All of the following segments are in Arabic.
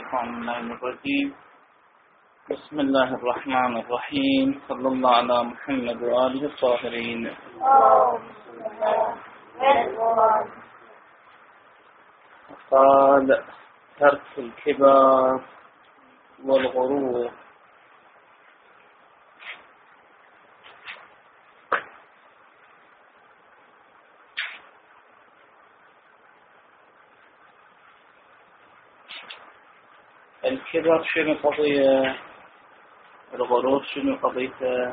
الشيطان الرجيم. بسم الله الرحمن الرحيم. صلى الله على محمد وآله الطاهرين. قال: ترك الكبر والغرور. الكبر شنو قضية؟ الغرور شنو قضيته؟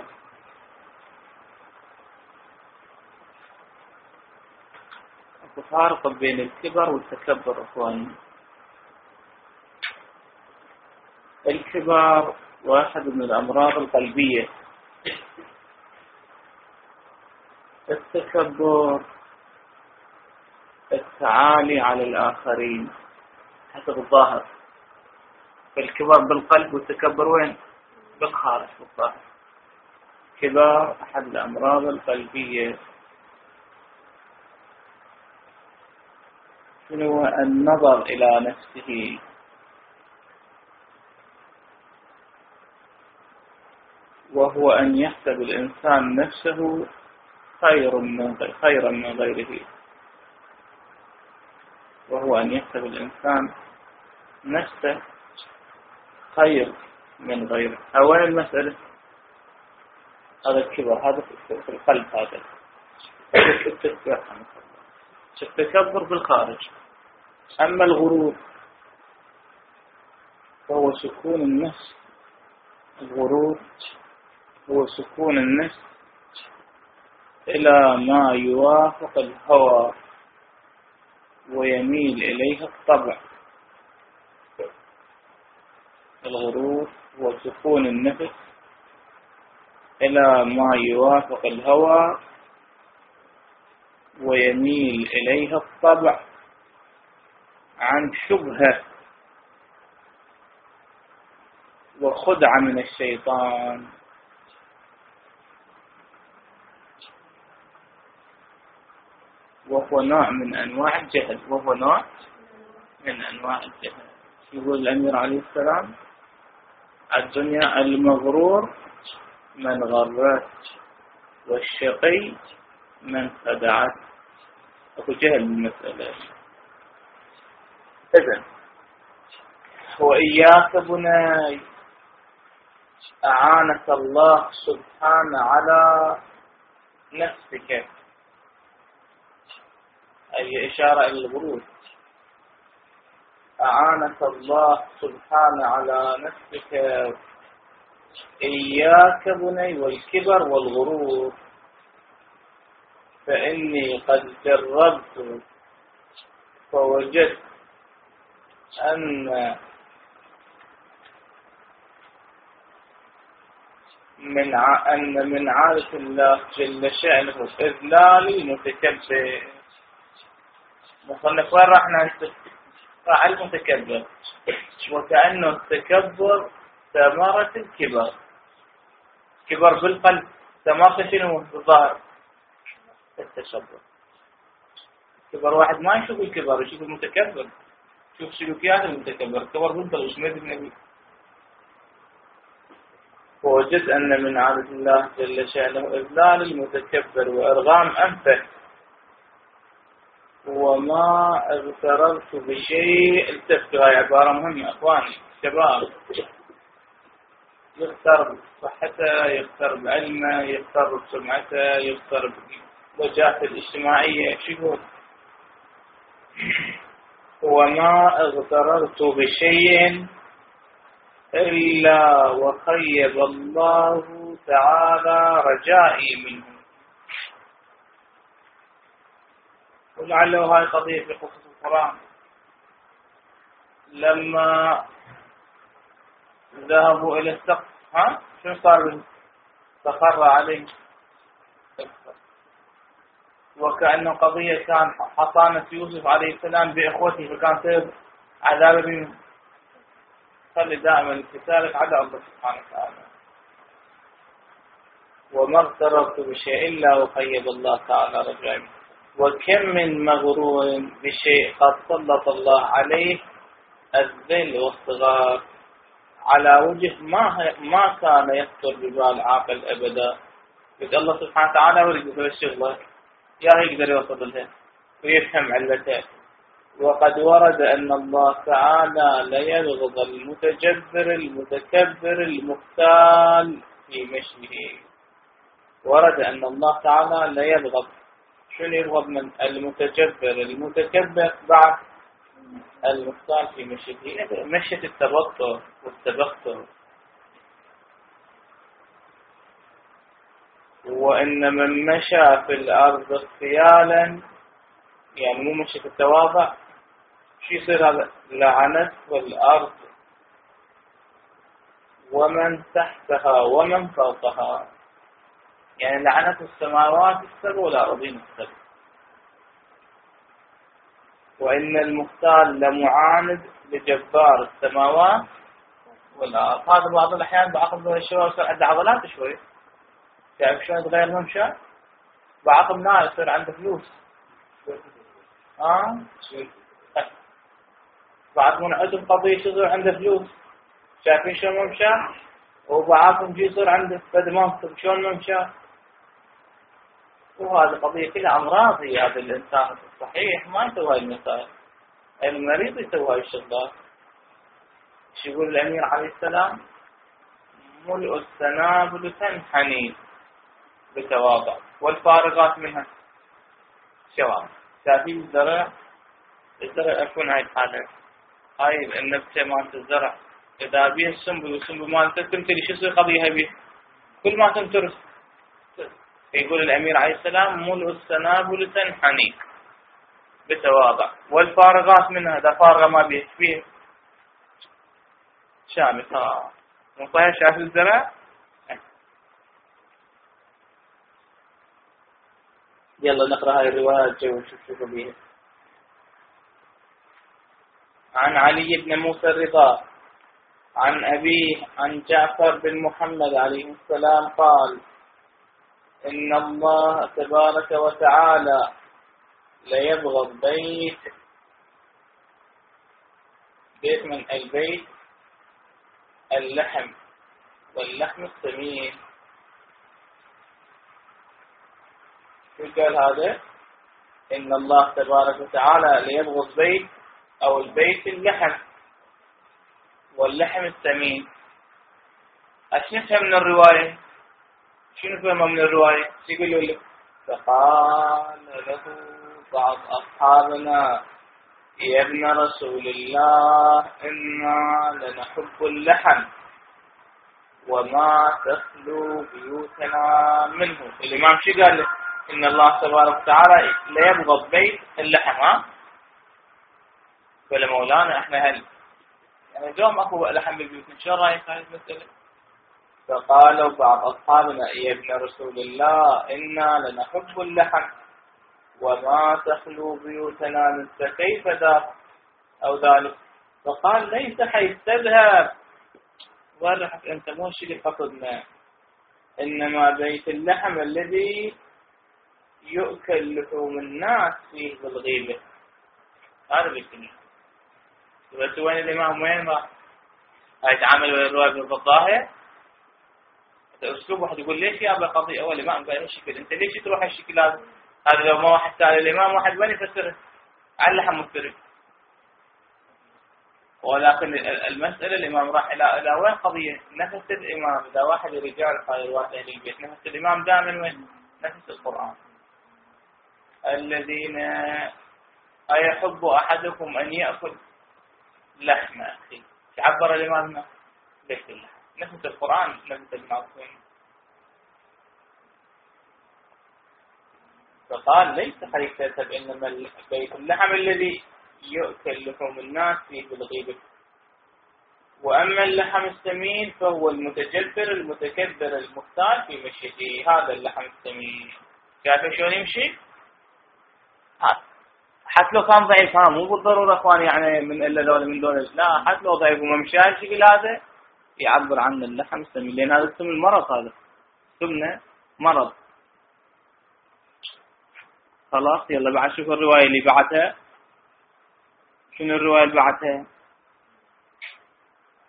اكو فارق بين الكبر والتكبر اخواني. الكبر واحد من الامراض القلبية. التكبر التعالي على الاخرين حسب الظاهر. الكبر بالقلب والتكبر وين؟ بالخارج بالظاهر. كبر أحد الأمراض القلبية. شنو؟ النظر إلى نفسه، وهو أن يحسب الإنسان نفسه خيرا من غيره، وهو أن يحسب الإنسان نفسه خير من غيره. أولا المسألة هذا الكبر، هذا في القلب، هذا التكبر بالخارج. أما الغرور فهو سكون النفس. الغرور هو سكون النفس إلى ما يوافق الهوى ويميل إليه الطبع. الغرور هو سكون النفس إلى ما يوافق الهوى ويميل إليه الطبع عن شبهة وخدعة من الشيطان. وهو نوع من أنواع الجهل. يقول الأمير عليه السلام: الدنيا المغرور من غرت، والشقي من خدعت. أكو جهل من المسألة. إذن وإياك بني أعانك الله سبحانه على نفسك، أي إشارة إلى الغرور. أعانك الله سبحانه على نفسك. إياك بني والكبر والغرور، فإني قد جربت فوجدت أن من عادة الله جل شأنه إذلال المتكبر. مصنف وين راح المتكبر، وكأنه التكبر ثمرة الكبر. كبر بالقلب، ثمرة شنو بالظاهر؟ التكبر. كبر واحد ما يشوف الكبر، يشوف المتكبر، يشوف سلوكيات المتكبر. كبر بالقلب وش ما النبي. ووجد أن من عادة الله جل شأنه إذلال المتكبر وإرغام أنفه، وما اغتررت بشيء. التفتوا هاي عبارة مهمة أخواني شباب. يغتر بصحته، يغتر بعلمه، يغتر بسمعته، يغتر بوجهته الاجتماعية. شو يقول؟ وما اغتررت بشيء إلا وخيب الله تعالى رجائي منه. ولعله هاي قضية في قصص القرآن. لما ذهبوا إلى السقف، شو صار؟ تخرى عليه. وكأنه قضية كان حصانة يوسف عليه السلام بإخوته، فكان سيد عذاب منه. خلي دائما لذلك عدا الله سبحانه وتعالى. وما اغتررت بشيء إلا وخيب الله تعالى رجائي. وكم من مغرور بشيء قد سلط الله عليه الذل والصغار على وجه ما كان يخطر ببال عاقل أبدا. بس الله سبحانه وتعالى يريد يقول الشغلة يا يقدر يوصل لها ويفهم علته. وقد ورد أن الله تعالى ليبغض المتجبر المتكبر المختال في مشيه. ورد أن الله تعالى ليبغض، شنو يبغض؟ من المتجبر المتكبر بعد المختال في مشيه، مشية التبطر والتبختر. وإن من مشى في الأرض اختيالا، يعني مو مشي في التواضع، شو يصير هذا؟ لعنت الأرض ومن تحتها ومن فوقها، يعني لعنت السماوات السبع والأرضين السبع. وإن المختال لمعاند لجبار السماوات والأرض. هذا بعض الأحيان بعض الشباب يصير عنده عضلات شوي، تعرف شلون يتغير ممشى؟ بعض الناس يصير عنده فلوس، بعض من عندهم قضية يصير عنده فلوس، شايفين شلون ممشى؟ وبعضهم يصير عنده بد منصب شلون ممشى؟ وهذه قضية كلها أمراض. هي هذا الإنسان الصحيح ما يسوي هاي المسائل، المريض يسوي هاي الشغلات. شو يقول الأمير عليه السلام؟ ملء السنابل تنحني بتواضع والفارغات منها شوام. شايفين الزرع يكون هاي الحالة، هاي النبتة مالت الزرع إذا بيه السنبل والسنبل مالته تمتلي، شو يصير قضية بيه؟ كل ما تمترس. يقول الأمير عليه السلام ملء السنابل تنحني بتواضع والفارغات منها، إذا فارغة ما بيه فيه شامت. مطيع شاف الزرع. يلا نقرأ هاي الروايات جو ونشوف بيها. عن علي بن موسى الرضا عن أبيه عن جعفر بن محمد عليه السلام قال: إن الله تبارك وتعالى ليبغض بيت من البيت اللحم واللحم السمين. شو قال هذا؟ إن الله تبارك وتعالى ليبغض بيت أو البيت اللحم واللحم السمين. ايش نفهم من الرواية؟ شنو نفهم من الرواية؟ يقولوا لك فقال له بعض أصحابنا: يا ابن رسول الله إنا لنحب اللحم وما تخلو بيوتنا منه. الإمام شو قال له؟ إن الله تبارك وتعالى ليبغض بيت اللحم. ولا مولانا احنا هل يعني دوم اكو لحم بالبيوت، شو رايك هاي المسألة؟ فقالوا بعض أصحابنا: يا ابن رسول الله إنا لنحب اللحم وما تخلو بيوتنا منه، فكيف ذاك أو ذلك؟ فقال: ليس حيث تذهب، ورحك أنت مو الشيء اللي قصدنا، إنما بيت اللحم الذي يؤكل لحوم الناس فيه بالغيبة. هذا بيت اللحم. بس وين الإمام وين راح؟ هاي تعامل ويا الرواية بالظاهر. أسلوب واحد يقول ليش يا أبا قضية أول الإمام بهذا الشكل، أنت ليش تروح هالشكل هذا؟ هذا لو ما واحد سأل الإمام واحد وين يفسره؟ على اللحم مفترض. ولكن المسألة الإمام راح إلى وين قضية؟ نفس الإمام إذا واحد يريد يعرف هذه الرواية أهل البيت، نفس الإمام دائما وين؟ نفس القرآن. الذين أيحب أحدكم أن يأكل لحم أخيه، عبر الإمام هنا بيت اللحم، نفس القرآن نفس المعصوم. فقال: ليس حيث تذهب، إنما بيت اللحم الذي يؤكل لحوم الناس فيه بالغيبة. وأما اللحم السمين فهو المتجبر المتكبر المختال في مشيته. هذا اللحم السمين شايف شلون يمشي؟ حتى لو كان ضعيف، مو بالضرورة اخوان يعني من الا دول من دول، لا حتى لو ضعيف وممشي الشكل هذا يعبر عن اللحم السمين، لان هذا اسم المرض، هذا سمنه مرض. خلاص يلا بعد شوف الرواية اللي بعدها. شنو الرواية اللي بعدها؟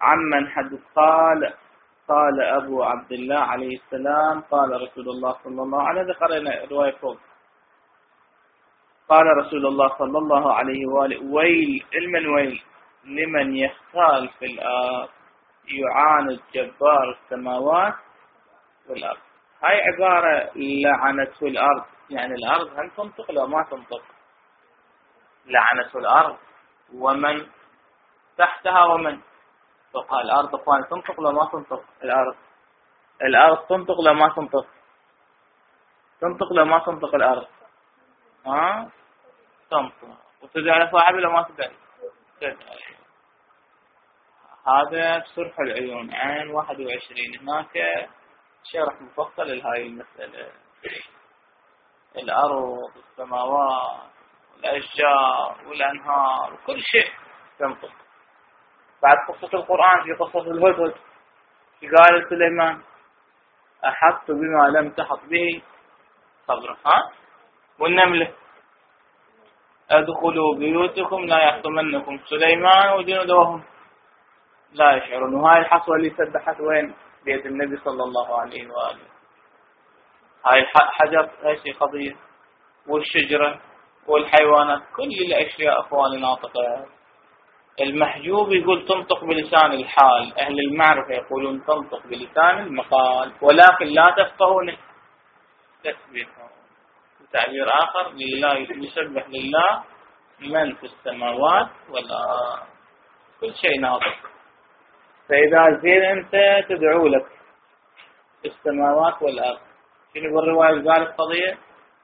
عمن حدث قال أبو عبد الله عليه السلام قال رسول الله صلى الله عليه وسلم، قرأنا رواية فوق، قال رسول الله صلى الله عليه وآله: ويل ويل لمن يختال في الأرض يعاند جبار السماوات والأرض. هاي عبارة لعنته الأرض، يعني الأرض هل تنطق لو ما تنطق؟ لعنته الأرض ومن تحتها ومن فوقها. الأرض أخوان تنطق لو ما تنطق؟ الأرض تنطق لو ما تنطق؟ تنطق لو ما تنطق الأرض؟ تنطق. وتدعي صاحبي لو ما تدعي؟ تدعي. هذا شرح العيون عين 21. هناك شرح مفصل لهذه المسألة. الأرض والسماوات والأشجار والأنهار وكل شيء تنطق. بعد قصة القرآن في قصة الهدهد قال سليمان: أحطت بما لم تحط به صبرا. والنملة: ادخلوا بيوتكم لا يحطمنكم سليمان وجنوده وهم لا يشعرون. وهاي الحصوة اللي سبحت وين؟ بيد النبي صلى الله عليه وآله. هاي الحجر هاي قضية، والشجرة والحيوانات كل الأشياء أخواني ناطقة. المحجوب يقول تنطق بلسان الحال، أهل المعرفة يقولون تنطق بلسان المقال، ولكن لا تفقهون تسبيحهم. تعبير آخر: لله يسبح لله من في السماوات والأرض، كل شيء ناطق. فإذا زين أنت تدعو لك في السماوات والأرض. شنو بالرواية قال القضية؟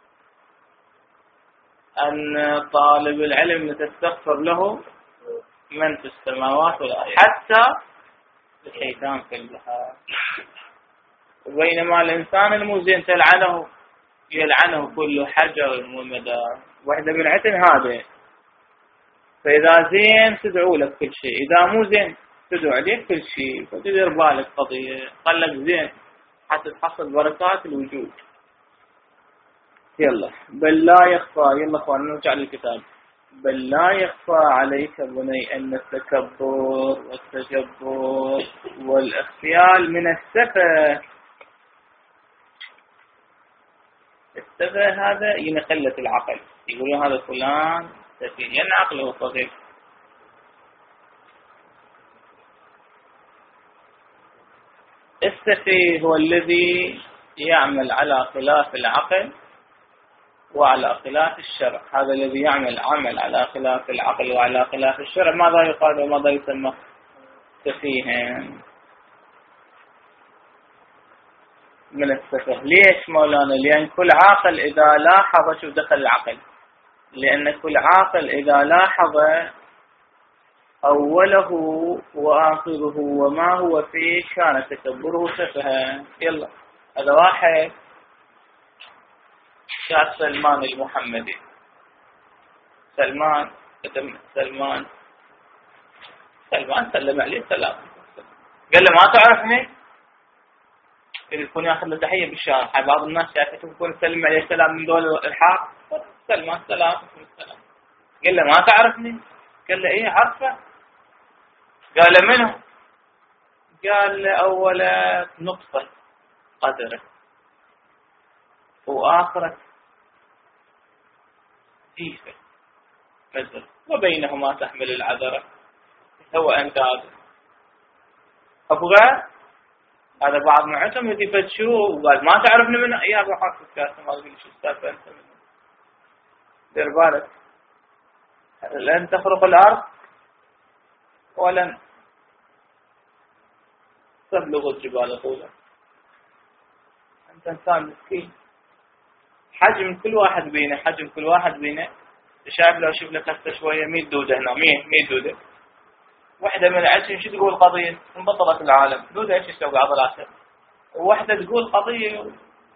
أن طالب العلم تستغفر له من في السماوات والأرض حتى الشيطان في البحر. وبينما الإنسان المزين يلعنه كل حجر ومدار. وحدة من عتن هذا. فإذا زين تدعو لك كل شيء، إذا مو زين تدعو عليك كل شيء. فتدير بالك قضية، قلك زين حتى تحصل بركات الوجود. يلا بل لا يخفى، يلا اخوان نرجع للكتاب. بل لا يخفى عليك بني أن التكبر والتجبر والإخفيال من السفه. السفه هذا قلة العقل. يقولون هذا فلان سفيه، يعني عقله صغير. السفيه هو الذي يعمل على خلاف العقل وعلى خلاف الشرع. هذا الذي يعمل عمل على خلاف العقل وعلى خلاف الشرع ماذا يقال وماذا يسمى؟ سفيها. من السفه. ليش مولانا؟ لأن كل عاقل إذا لاحظ شو دخل العقل، لأن كل عاقل إذا لاحظ أوله وآخره وما هو فيه كان تكبره سفها. يلا هذا واحد شاف سلمان المحمدي. سلمان سلم عليه السلام، قال له: ما تعرفني؟ يكون ياخذ له تحيه بالشارع. بعض الناس شافته يكون يسلم عليه السلام من دول الحار. سلمان السلام. قال له: ما تعرفني؟ قال له: ايه عرفه. قال له: منه؟ قال له: اولا نطفه قدره واخره سيفه مثل وبينهما تحمل العذره هو أنداد. أبغى هذا بعض معتم يفتشوا وقال: ما تعرفني من يا أبو حافظ كاسم. ما أقول شو السالفة أنت منه. دير بالك، لن تخرق الأرض ولن تبلغ الجبال طولا. أنت إنسان مسكين. حجم كل واحد بينه شايف. لو شوف لك هسه شوية 100 دودة هنا، 100 دودة. واحدة من العشر شو تقول قضية؟ انبطلت العالم. دودة ايش تسوي عضلاتها؟ وواحدة تقول قضية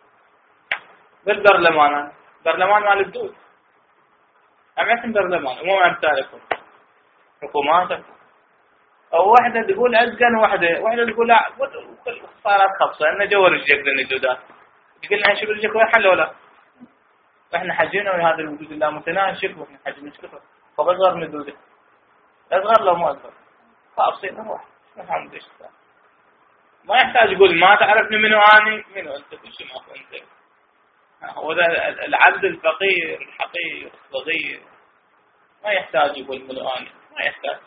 بالبرلمان مال الدود. عملتم برلمان مو أمثالكم حكوماتكم. أو واحدة تقول أزقن، واحدة تقول لا صارت خبصة إنه جوا رجلك ذن الدودات. تقول لنا شوف رجلك وين حل ولا؟ إحنا حجينا من هذا الوجود الله متناشف وإحنا حجينا كثر. فبصغر من الدودة، أصغر لو ما أصغر فأبصير نروح الحمد لله. ما يحتاج يقول ما تعرفني منو أني، منو أنت، كل شيء ماكو أنت. هو العبد الفقير الحقير الصغير ما يحتاج يقول منو أني، ما يحتاج.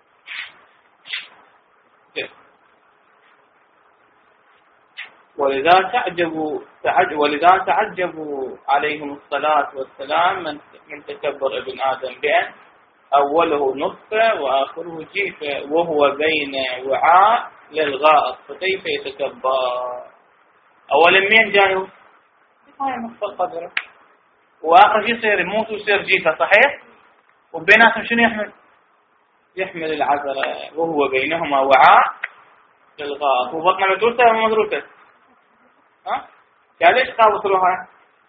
ولذا تعجبوا عليهم الصلاة والسلام من تكبر ابن آدم، بأن أوله نطفة وآخره جيفة وهو بين وعاء للغائط، فكيف يتكبر؟ أولا مين جايه؟ هاي نصف القدر، وآخر شيء يصير يموت ويصير جيفة، صحيح؟ وبيناتهم شنو يحمل العذرة، وهو بينهما وعاء للغائط، وبطنه مدروسة ولا مدروسة؟ ها؟ قال ليش قابطروها؟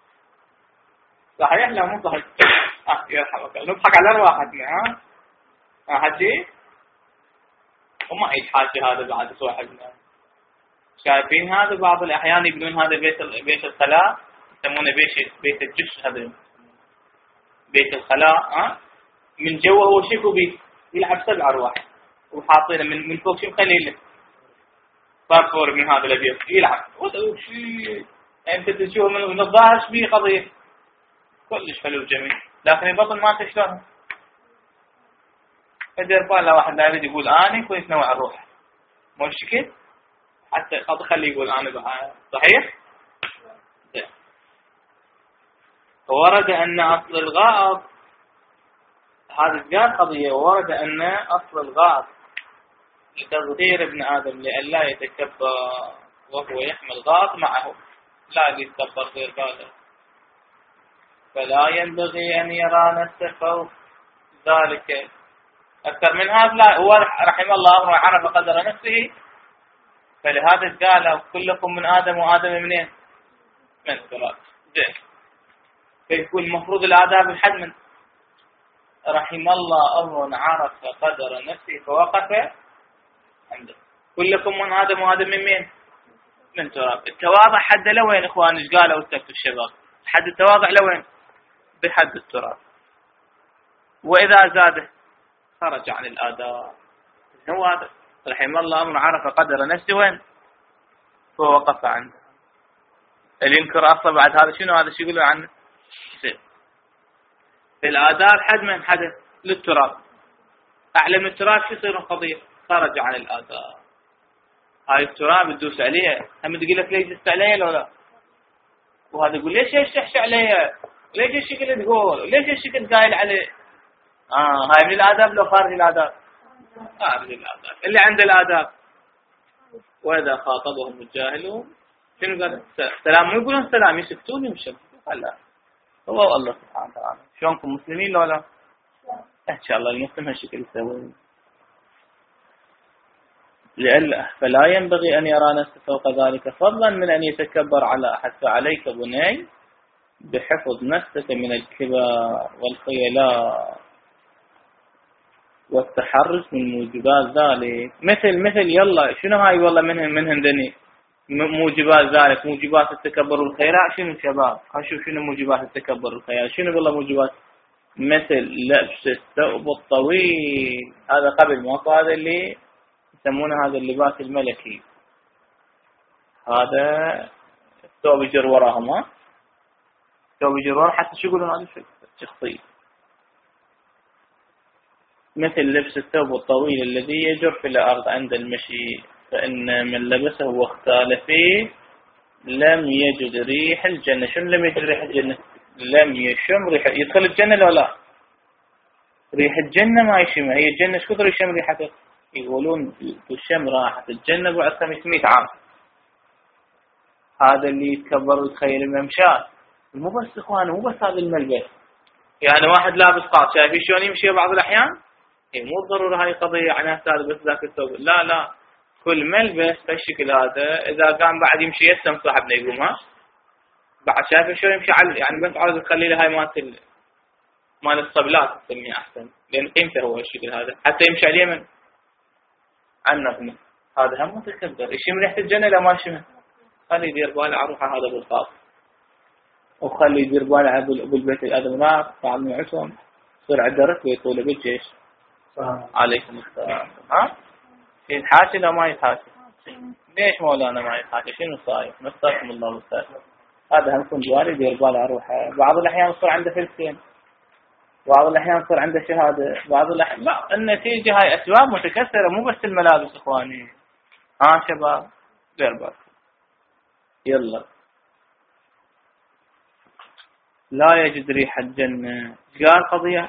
صحيح لا مو صحيح؟ يرحمك، نضحك على رواحتنا. حجي وما يتحاجي هذا بعد صاحبنا. شايفين هذا بعض الأحيان يقولون هذا بيت الخلاء، يسمونه بيت الجش، هذا بيت الخلاء. من جوا هو شكو بيه يلعب 7 أرواح، وحاطينه من فوق شو مخليله بابور من هذا الأبيض يلعب. أنت تشوف من الظاهر ايش بيه قضية كلش حلو جميل، لكن البطن ما تشلونه. فدير باله واحد لا يريد يقول أنا كويس نوع الروح مو شكل، حتى قد خليه يقول أنا بعد. صحيح؟ ورد أن أصل الغائط، هذا قال قضية، ورد أن أصل الغائط لتصغير ابن آدم لئلا يتكبر وهو يحمل غائط معه، لا يتكبر غير باله، فلا ينبغي أن يرى نفسه فوق ذلك. أكثر من هذا لا، هو رحم الله أمره عرف قدر نفسه، فلهذا قال كلكم من آدم وآدم منين؟ من تراب. فيكون المفروض الآداب الحد من رحم الله أمره عرف قدر نفسه فوقف عنده. كلكم من آدم وآدم من مين؟ من تراب. التواضع حد لوين إخوان؟ إيش قالوا التكت الشباب؟ حد التواضع لوين؟ بحد التراب، وإذا زاده خرج عن الآداب. هو هذا رحم الله أمره عرف قدر نفسه وين؟ فوقف عنده. اللي ينكر أصلا بعد هذا شنو؟ هذا شو يقولوا عنه؟ في الآداب حد من حدث للتراب، أعلى من التراب شو يصير القضية؟ خرج عن الآداب. هاي التراب تدوس عليه، هم تقول لك ليش دست عليه لو لا، وهذا يقول ليش يشحش عليه، ليش الشكل تقول، ليش الشكل قايل عليه. هاي من الآداب لو خارج الآداب؟ خارج الآداب. اللي عند الآداب وإذا خاطبهم الجاهلون شنو قال؟ سلام. مو يقولون سلام، يسكتون يمشون. لا، هو الله سبحانه وتعالى. شلونكم مسلمين لو لا؟ إن شاء الله المسلم هالشكل يسوي. فلا ينبغي أن يرى نفسه فوق ذلك فضلا من أن يتكبر على أحد. فعليك بني بحفظ نفسك من الكبر والخيلاء والتحرش من موجبات ذلك. مثل يلا شنو هاي والله منهن دني موجبات ذلك، موجبات التكبر والخيلاء. شنو شباب؟ شوف شنو موجبات التكبر والخيلاء، شنو والله موجبات؟ مثل لبس الثوب الطويل، هذا قبل ما هذا اللي يسمونه هذا اللباس الملكي، هذا الثوب يجر وراهم. الثوب يجر وراهم حتى شو يقولون هذا شخصي. مثل لبس الثوب الطويل الذي يجر في الأرض عند المشي، فإن من لبسه واختال فيه لم يجد ريح الجنة. شنو لم يجد ريح الجنة؟ لم يشم ريح. يدخل الجنة لو لا؟ ريح الجنة ما يشم. هي الجنة ايش كثر يشم ريحته؟ يقولون تشم رائحة الجنة بعد 500 عام. هذا اللي يتكبر ويتخيل الممشات. مو بس إخوان، مو بس هذا الملبس، يعني واحد لابس قاط شايفين شلون يمشي بعض الأحيان؟ مو ضروري هاي قضية يعني هذا بس ذاك الثوب، لا كل ملبس بالشكل هذا إذا كان بعد يمشي يسلم صاحبنا يقوم بعد شايفين شلون يمشي على، يعني بس عاوز تخلي له هاي مال الصبلات تسميه أحسن، لأن قيمته هو الشكل هذا، حتى يمشي على اليمن عنه. هذا هم متكبر. يشم ريحة الجنة لا ما يشمه. خلي يدير باله على روحه هذا بالخاص، وخلي يدير باله على بالبيت الأدمناء بعد من عصم صير عنده رتبة يطول بالجيش. عليكم السلام. يتحاشى لو ما يتحاشى؟ ليش مولانا ما يتحاشى؟ شنو صاير؟ نستغفر الله والسلام. هذا هم يكون جواري يدير باله أروحه. بعض الأحيان يصير عنده فلسين، بعض الأحيان يصير عنده شهادة، بعض الأحيان لا. النتيجة هاي أسباب متكثرة، مو بس الملابس إخواني. شباب دير بالك. يلا. لا يجد ريح الجنة. قال قضية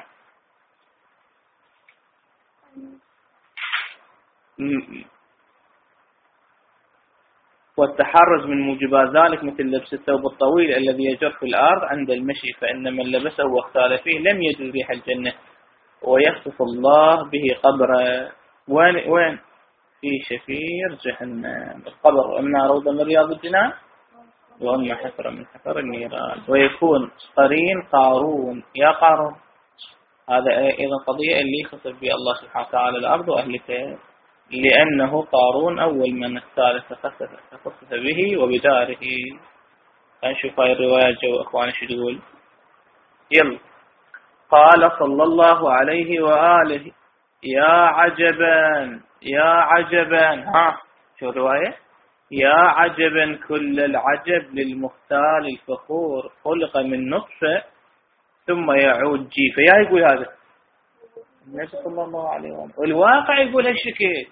والتحرز من موجبات ذلك مثل لبس الثوب الطويل الذي يجر في الأرض عند المشي، فإن من لبسه واختال فيه لم يجد ريح الجنة ويخصف الله به قبره. وين؟ في شفير جهنم. القبر إما روضة من رياض الجنان وإما حفرة من حفر النيران. ويكون قرين قارون. يا قارون، هذا أيضا قضية اللي يخصف بها الله سبحانه وتعالى الأرض وأهلك، لأنه قارون أول من الثالث خصف به وبداره. نشوف هاي الرواية جو أخواني شو تقول. يلا. قال صلى الله عليه وآله: يا عجبا يا عجبا. شو الرواية؟ يا عجبا كل العجب للمختال الفخور، خلق من نطفة ثم يعود جيفة. يا يقول هذا النبي صلى الله عليه وآله، والواقع يقول هالشكل.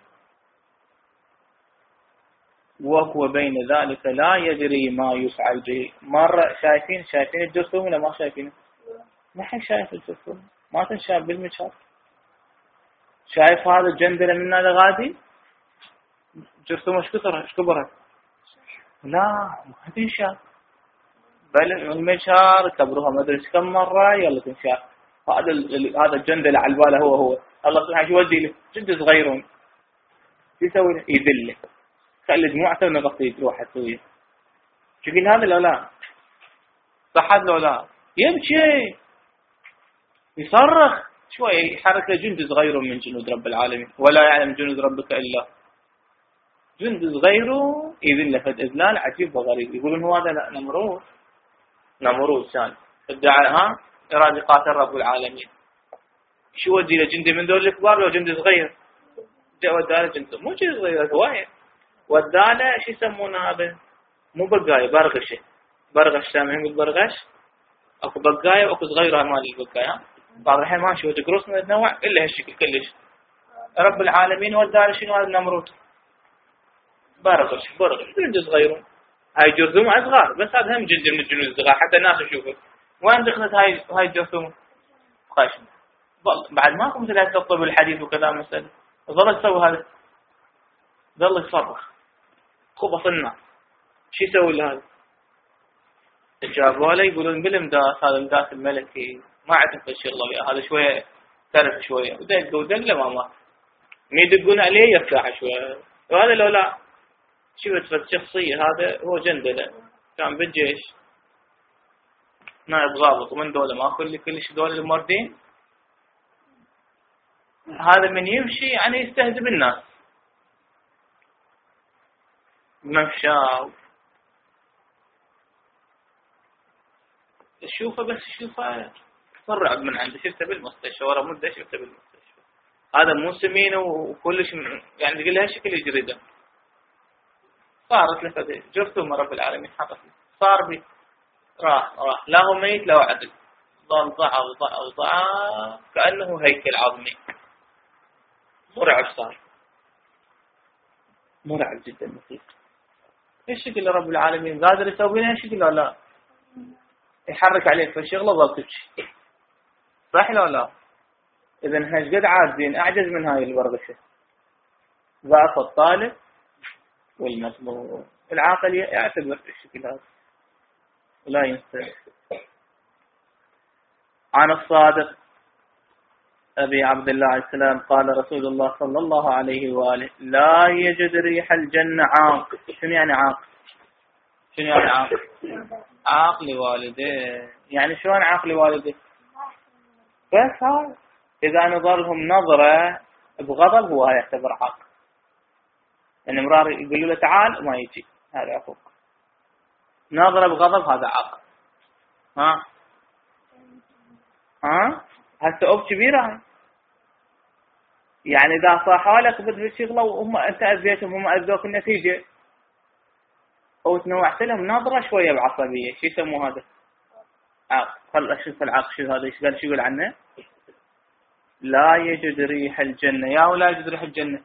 وهو بين ذلك لا يدري ما يفعل به. مرة شايفين الجرثوم ولا ما شايفينه؟ نحن شايف الجرثوم، ما تنشاف بالمشهر. شايف هذا الجندلة من هذا غادي جرثوم ايش كبرت؟ لا ما تنشاف، بل المشهر كبروها ما ادري كم مرة يلا تنشاف. هذا الجندلة على الباله هو الله سبحانه شو ودي له؟ جد صغيرون يسوي له؟ يذله، خلي دموعته ونغطيه تروح تسويه. شوفين هذا لو لا صحد لو لا يبكي يصرخ شوي، يحرك له جند صغير من جنود رب العالمين، ولا يعلم جنود ربك إلا. جند صغير يذله فد إذلال عجيب وغريب. يقولون هو هذا لا نمرود كان ادعى إرادة قاتل رب العالمين. شو ودي له جندي من دول الكبار لو جندي صغير؟ جاء وداله جند مو جندي صغير هواية، وداله شو يسمونه هذا؟ مو بقاية، برغش. سامعين بالبرغش؟ اكو بقاية واكو صغيرة مال البقاية. بعض الحين ما نشوف تقرص من النوع الا هالشكل كلش. رب العالمين وداله شنو هذا النمرود؟ برغش جند صغيرون. هاي جرثوم اصغر، بس هذا هم جند من الجنود الصغار حتى الناس يشوفه. وين دخلت هاي الجرثوم؟ خشم. بعد ماكو مثل هاي الطب الحديث وكذا مسألة. ظل يسوي هذا، ظل يصرخ خبص الناس. شو يسوي لهذا؟ جابوا له يقولون بالمداس، هذا المداس الملكي ما عندهم شغله وياه، هذا شويه ترف شويه ودق ما مات. يدقون عليه يرتاح شويه. وهذا لو لا شفت شخصيه، هذا هو جندله كان بالجيش نائب ضابط، ومن دولة ما كلش دول المردين. هذا من يمشي يعني يستهزئ بالناس ممشاه. شوفه صرعب من عنده. شفته بالمستشفى ورا مدة، شفته بالمستشفى. هذا مو سمين وكلش يعني تقول له شكل يجري دم. صارت له فدي جرثوم رب العالمين حقق له. صار بي راح لا هو ميت لا عدل، ظل ضعف كأنه هيكل عظمي. مرعب، صار مرعب جدا مخيف. ايش شكل رب العالمين قادر يسوي لنا شكل ولا لا؟ يحرك عليك في الشغله ضل تبكي، صح ولا لا؟ اذا احنا ايش قد عاجزين، اعجز من هاي الورقشه. ضعف الطالب والمظلوم. العاقل يعتبر الشكل هذا ولا ينسى. عن الصادق أبي عبد الله عليه السلام قال رسول الله صلى الله عليه وآله: لا يجد ريح الجنة عاق. شنو يعني عاق؟ عاق لوالديه. يعني شلون عاق لوالديه؟ بس هذا إذا نظر لهم نظرة بغضب هو يعتبر عاق. يعني مرار يقولوا له تعال ما يجي، هذا عقوق. نظرة بغضب هذا عاق. هسه أب كبيرة هاي. يعني إذا صاحوا لك بالشغلة وهم أنت أذيتهم هم أذوك النتيجة، أو تنوعت لهم نظرة شوية بعصبية، شو يسموه هذا؟ خل أشوف العقل شو هذا، إيش قال، شو يقول عنه؟ لا يجد ريح الجنة، يا ولا يجد ريح الجنة.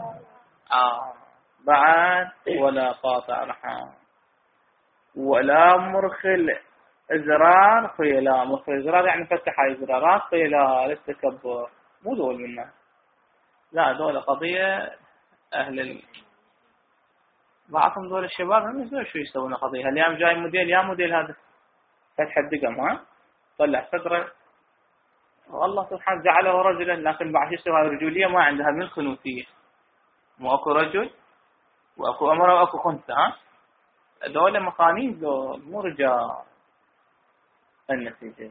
بعد ولا قاطع رحم ولا مرخل ازرار خيلا. مرخل ازرار يعني فتح ازرارات خيلا للتكبر، مو دول منه، لا دول قضية أهل بعضهم دول الشباب هم يسوي شو يسوون قضية. اليوم جاي موديل، يا موديل هذا فتح الدقم، طلع صدره، والله سبحانه جعله رجلا، لكن بعد يسوي هاي الرجولية ما عندها من خنوثية. مو اكو رجل واكو امرأة واكو خنثى، دول مقانين، دول مو رجال. النتيجة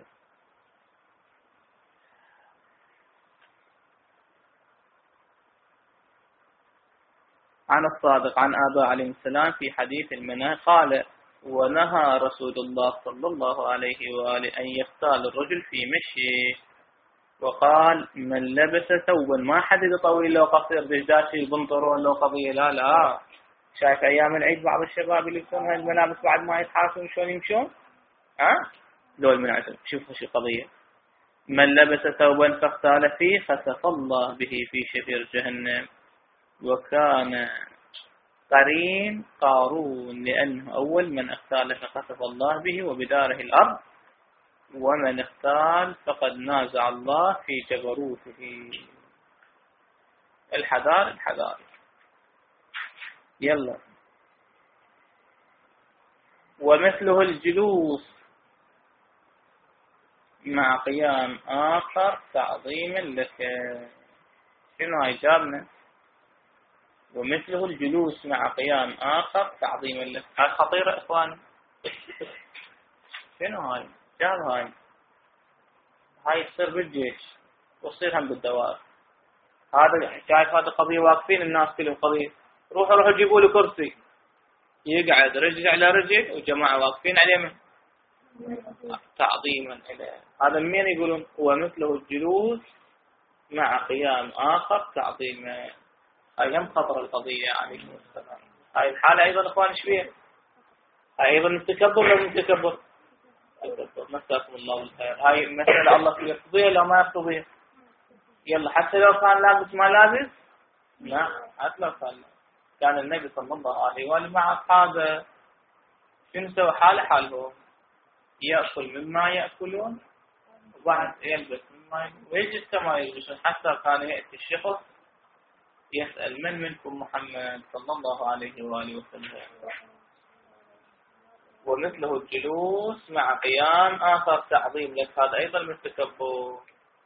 عن الصادق عن آباء عليه السلام في حديث المنام قال: ونهى رسول الله صلى الله عليه وآله أن يختال الرجل في مشيه، وقال: من لبس ثوبا، ما حدد طويل لو قصير، دشداشي بنطرون لو قضية، لا. شايف أيام العيد بعض الشباب يلبسون هاي الملابس بعد ما يتحاسون شلون يمشون، دول من عدل. شوفوا شو قضية: من لبس ثوبا فاختال فيه خسف الله به في شفير جهنم، وكان قرين قارون، لأنه أول من اختال فخسف الله به وبداره الأرض، ومن اختال فقد نازع الله في جبروته. الحذار. يلا. ومثله الجلوس مع قيام آخر تعظيما لك. شنو هاي جابنا؟ ومثله الجلوس مع قيام آخر تعظيما لك. هاي خطيرة إخواني. شنو هاي؟ جاب هاي تصير بالجيش وتصير هم بالدوائر. هذا شايف هذا قضية واقفين الناس كلهم قضية، روحوا جيبوا له كرسي يقعد رجل على رجل وجماعة واقفين عليه من تعظيما إليه. هذا مين يقولون؟ ومثله الجلوس مع قيام آخر تعظيما. هاي هم خطر القضية عليكم السلام. هاي الحالة أيضا إخوان ايش فيها؟ هاي أيضا التكبر ولا التكبر؟ مساكم الله بالخير. هاي مسألة الله يقضيها لو ما يقضيها. يلا حتى لو كان لابس ما لابس، لا حتى لو كان النبي صلى الله عليه وآله مع أصحابه شنو سوى؟ حالهم يأكل مما يأكلون وبعد يلبس مما ويجلس كما يجلسون، حتى كان يأتي الشخص يسأل: من منكم محمد صلى الله عليه وآله وسلم. ومثله الجلوس مع قيام آخر تعظيم لك. هذا أيضا من التكبر،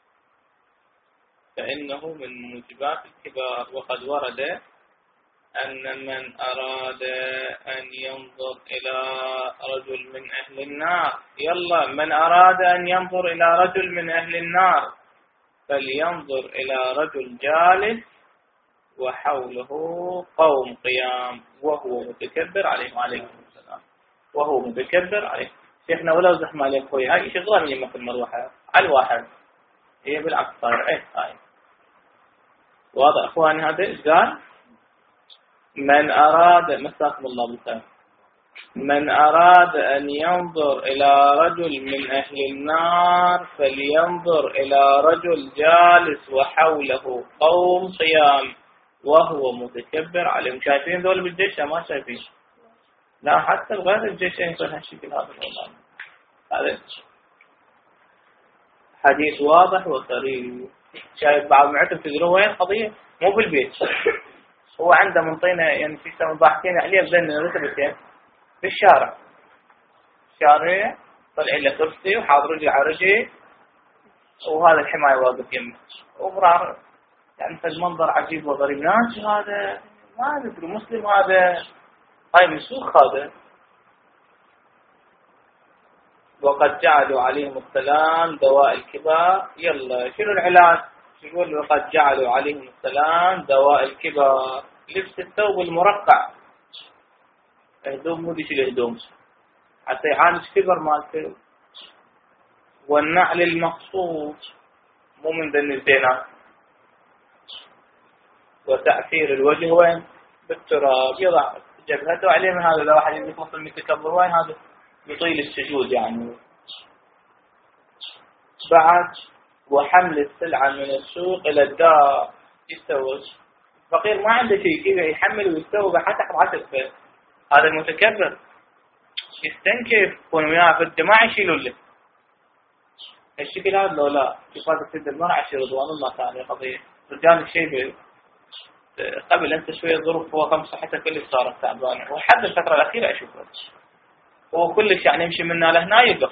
فإنه من موجبات الكبار. وقد ورد أن من أراد أن ينظر إلى رجل من أهل النار، يلا من أراد أن ينظر إلى رجل من أهل النار فلينظر إلى رجل جالس وحوله قوم قيام وهو متكبر عليهم السلام، وهو متكبر عليه. شيخنا ولو زحمة عليك خوي، هاي شغلة من يمة المروحة على الواحد، هي بالعكس صار هاي واضح أخواني. هذا إيش قال؟ من أراد، مساكم الله بالخير، من أراد أن ينظر إلى رجل من أهل النار فلينظر إلى رجل جالس وحوله قوم قيام وهو متكبر عليهم. شايفين ذول بالجيش ما شايفين؟ لا حتى بغير الجيش يكون هالشكل هذا. والله هذا حديث واضح وصريح. شايف بعض معتم تدرون وين قضية؟ مو بالبيت، هو عنده منطينة يعني في سنة ضاحكين عليه بذن رتبتين في الشارع، طلع له كرسي وحاضر رجل على رجل وهذا الحماية واقف يمه ومرار، يعني فالمنظر عجيب وغريب. ناس هذا ما ندري مسلم، هذا هاي مسوخ هذا. وقد جعلوا عليهم السلام دواء الكبار. يلا شنو العلاج؟ يقول وقد جعلوا عليهم السلام دواء الكبار: لبس الثوب المرقع، هدوم مو ديش الهدوم حتى يعالج كبر مالته، والنعل المقصوص مو من ذن الزينات، وتأثير الوجه وين؟ بالتراب، يضع جبهته عليه. من هذا لو واحد يخلص المتكبر وين هذا يطيل السجود يعني. بعد وحمل السلعة من السوق إلى الدار، يستوي فقير ما عنده شيء كذا يحمل ويستوي حتى راتب. هذا المتكبر يستنكف يكون وياه في الجماعة يشيلوا له الشكل هذا. لو لا شوف هذا السيد المرعى رضوان الله تعالى قضية رجال الشيء قبل أنت شوية ظروف هو خمسة حتى كل صارت تعبانة، وحد الفترة الأخيرة أشوفه هو كلش يعني يمشي منا لهنا يقف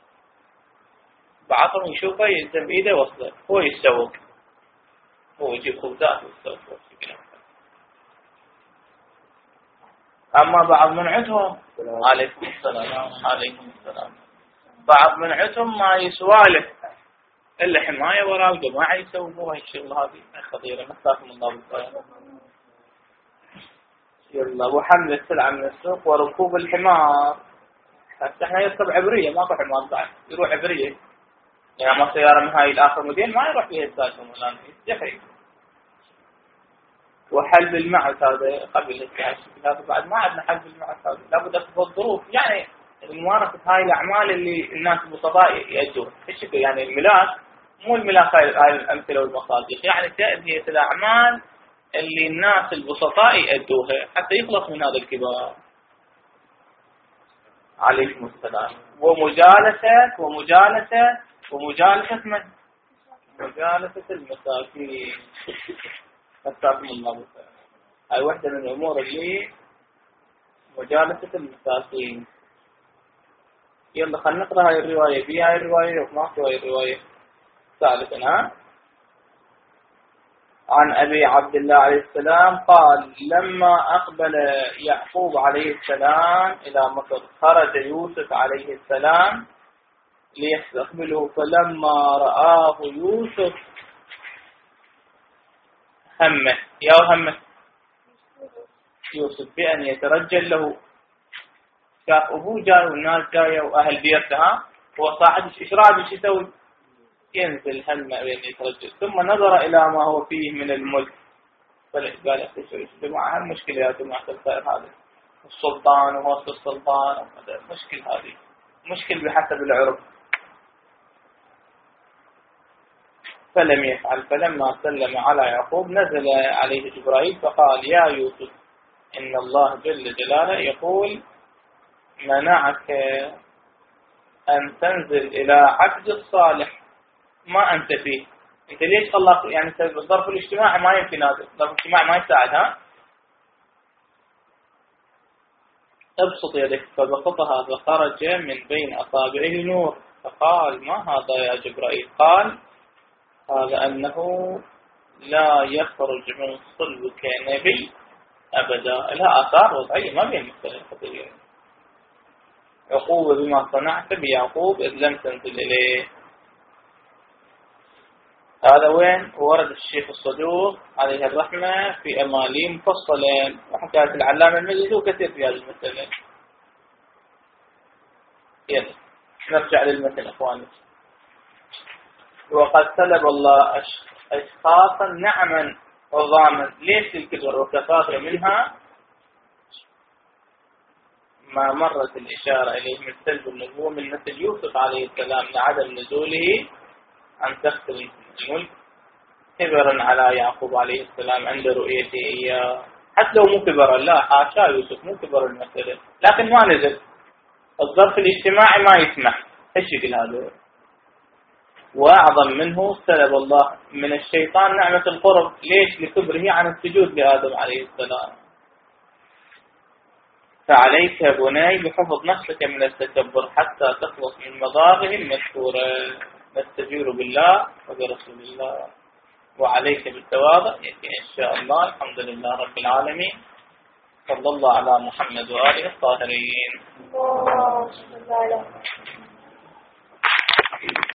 بعضهم يشوفه يلزم بإيده وصله هو يستوق، هو يجيب خبزات ويستوق. أما بعض من عندهم عليكم السلام عليكم السلام، بعض من عندهم ما يسوالف إلا حماية وراء الجماعة يسووا الشغل هذه خطيرة. مساكم الله بالخير. يلا وحمل السلعة من السوق وركوب الحمار. احنا يركب عبرية ماكو حمار بعد يروح عبرية يعني ما سيارة من هاي الآخر مدين ما يروح فيها الساكم ولا يستحي. وحلب المعز هذا قبل هذا بعد ما عندنا حلب المعز هذا لابد تكون الظروف يعني الممارسة هاي الأعمال اللي الناس البسطاء يأدوها. ايش يعني الملاك مو الملاك هاي الأمثلة والمصادق يعني تأدية الأعمال اللي الناس البسطاء يأدوها حتى يخلص من هذا الكبار. عليكم السلام. ومجالسة من؟ مجالسة المساكين. مساكين الله. هاي واحدة من الأمور اللي مجالسة المساكين. يلا خلينا نقرأ هاي الرواية. في هاي الرواية وما في هاي الرواية. ثالثا عن أبي عبد الله عليه السلام قال لما أقبل يعقوب عليه السلام إلى مصر خرج يوسف عليه السلام ليستقبله، فلما رآه يوسف همه يوسف بأن يترجل له. شاف أبوه جاي والناس جاية وأهل بيرتها هو صاعد إيش راجل إيش يسوي؟ ينزل همه بأن يترجل. ثم نظر إلى ما هو فيه من الملك قال إيش جماعة المشكلة يا جماعة الخير هذا السلطان ووصف السلطان مشكل هذه مشكل بحسب العرف. فلم يفعل. فلما سلم على يعقوب نزل عليه جبرائيل فقال يا يوسف إن الله جل جلاله يقول منعك أن تنزل إلى عبد الصالح ما أنت فيه. أنت ليش خلاك يعني الظرف الاجتماعي ما يمكن هذا الظرف الاجتماعي ما يساعد ها ابسط يدك. فبسطها فخرج من بين أصابعه نور. فقال ما هذا يا جبرائيل؟ قال هذا أنه لا يخرج من صلبك نبي أبدا. لها آثار وضعية ما بين مثل الخطيرين. عقوبة بما صنعت بيعقوب إذ لم تنزل إليه. هذا وين ورد الشيخ الصدوق عليه الرحمة في أمالي مفصلين وحكاية العلامة المجلسي وكثير في هذه المسألة. يلا نرجع للمثل أخواني. وقد سلب الله أشخاصا نعما وضاما. ليش الكبر وكثافة منها ما مرت الإشارة إليه من سلب النبوة من مثل يوسف عليه السلام لعدم نزوله عن تخت الملك كبرا على يعقوب عليه السلام عند رؤيته إياه. حتى لو مو كبرا لا حاشا يوسف مو كبر المسألة لكن ما نزل الظرف الاجتماعي ما يسمح. ايش يقول هذا؟ وأعظم منه سلب الله من الشيطان نعمة القرب. ليش؟ لكبره عن السجود لآدم عليه السلام. فعليك يا بني بحفظ نفسك من التكبر حتى تخلص من مضاره المشهورة. نستجير بالله وبرسول الله وعليك بالتواضع يأتي إن شاء الله. الحمد لله رب العالمين. صلى الله على محمد وآله الطاهرين.